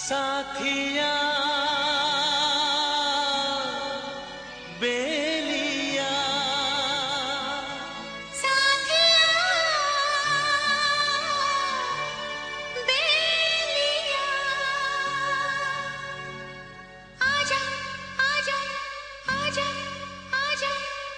साथिया बेलिया साथिया बेलिया आजा आजा आजा आजा।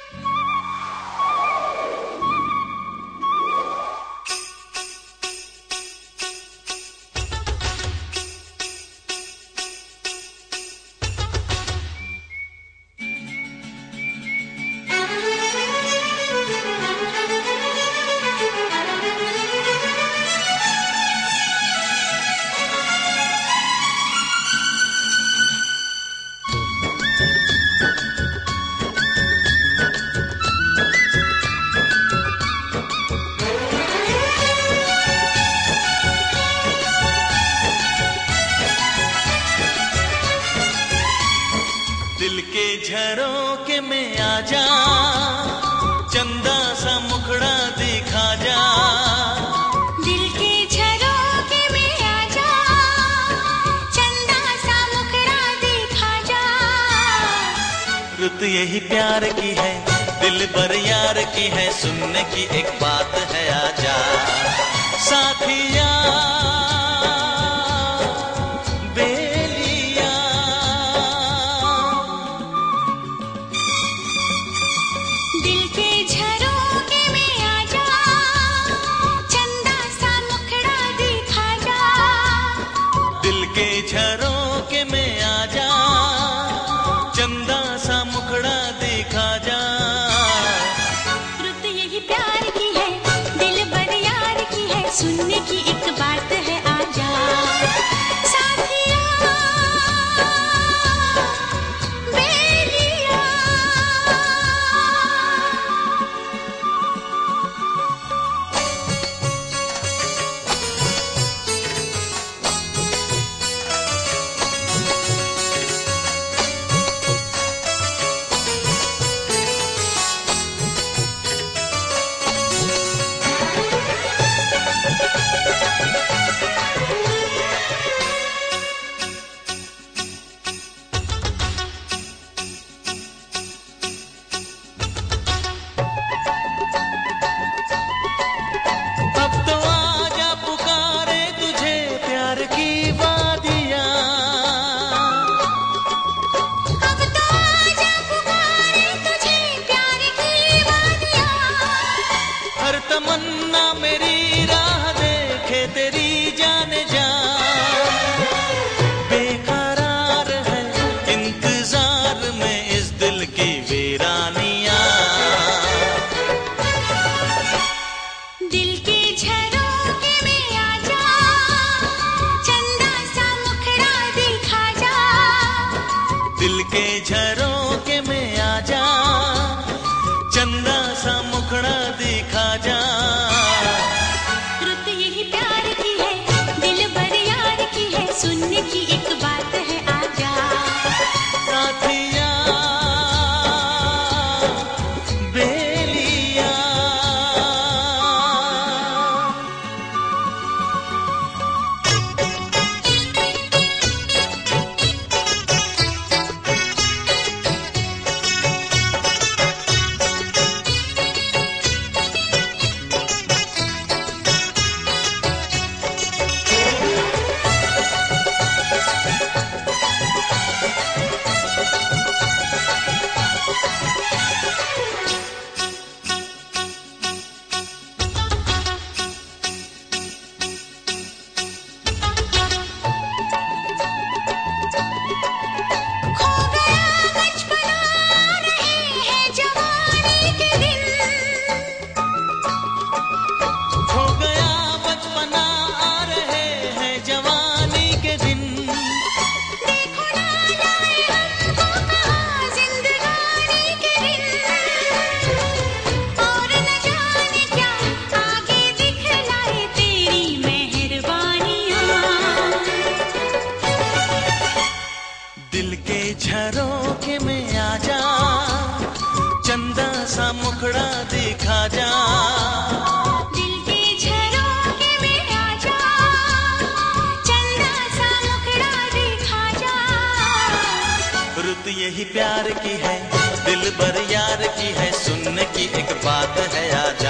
दिल के झरोखे में आजा, चंदा सा मुखड़ा दिखा जा। दिल के झरोखे में आजा, चंदा सा मुखड़ा दिखा जा। रुत यही प्यार की है, दिल भर यार की है, सुनने की एक बात है आजा। साथिया बेलिया दिल के झरोखे में आजा, चंदा सा मुखड़ा दिखा जा। दिल के झरोखे में आजा, चंदा सा मुखड़ा दिखा जा। रुत यही प्यार की है, दिल भर यार की है, सुनने की एक बात है आजा। साथिया बेलिया अब तो आजा पुकारे तुझे प्यार की वादियाँ। अब तो आजा पुकारे तुझे प्यार की वादियाँ। हर तमन्ना मेरी राह देखे तेरी जाने जा। बेकरार है इंतजार में इस दिल की वीरानियाँ। दिल के झरोखे में आजा, चंदा सा मुखड़ा दिखा जा। दिल के झरोखे में आजा, चंदा सा मुखड़ा दिखा जा। रुत यही प्यार की है, दिल भर यार की है, सुनने की एक बात है आजा। साथिया बेलिया खो गया बचपना, रहे हैं जवानी के दिन। खो गया बचपना, आ रहे हैं जवानी के दिन। देखो ना लाए हमको कहाँ जिंदगानी के दिन। और न जाने क्या आगे दिखलाए तेरी मेहरबानियाँ। दिल के झरोखे में आजा, चंदा सा मुखड़ा दिखा जा। दिल के झरोखे में आजा, चंदा सा मुखड़ा यही प्यार की है, दिल भर यार की है, सुनने की एक बात है आजा।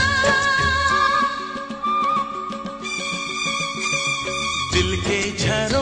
दिल के झरोखे